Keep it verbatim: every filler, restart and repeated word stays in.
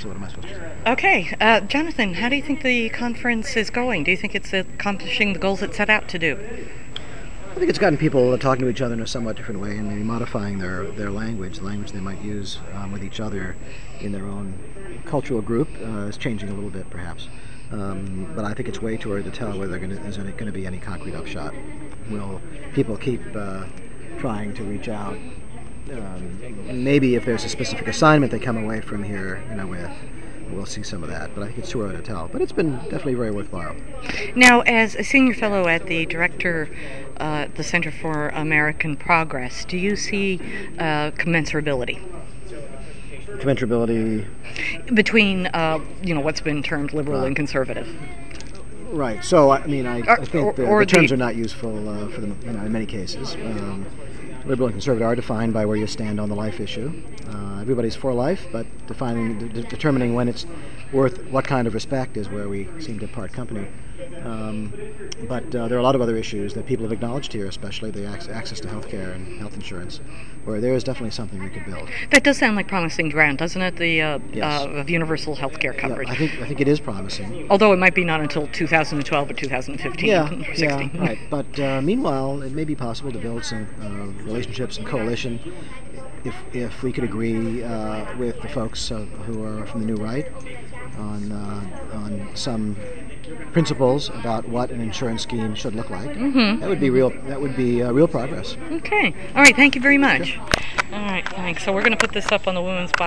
So what am I supposed to say? Okay, uh, Jonathan, how do you think the conference is going? Do you think it's accomplishing the goals it set out to do? I think it's gotten people talking to each other in a somewhat different way and maybe modifying their, their language, the language they might use um, with each other in their own cultural group uh, is changing a little bit, perhaps. Um, but I think it's way too early to tell whether there's going to be any concrete upshot. Will people keep uh, trying to reach out? Um, maybe if there's a specific assignment they come away from here, you know, with, we'll see some of that. But I think it's too early to tell. But it's been definitely very worthwhile. Now, as a senior fellow at the director, uh, the Center for American Progress, do you see uh, commensurability Commensurability between, uh, you know, what's been termed liberal uh, and conservative? Right. So I mean, I, Or- I think the, or- or the terms the- are not useful uh, for them, you know, in many cases. Um, liberal and conservative are defined by where you stand on the life issue. Uh, everybody's for life, but defining, de- determining when it's worth what kind of respect is where we seem to part company. Um, but uh, there are a lot of other issues that people have acknowledged here, especially the ac- access to health care and health insurance, where there is definitely something we could build. That does sound like promising ground, doesn't it? The uh, Yes. uh, of universal health care Yeah, coverage. I think I think it is promising. Although it might be not until two thousand twelve or two thousand fifteen Yeah, or yeah, sixteen. right. But uh, meanwhile, it may be possible to build some uh, relationships and coalition if if we could agree uh, with the folks uh, who are from the New Right on uh, on some principles about what an insurance scheme should look like. Mm-hmm. That would be real. That would be uh, real progress. Okay. All right. Thank you very much. All right. Thanks. So we're going to put this up on the Women's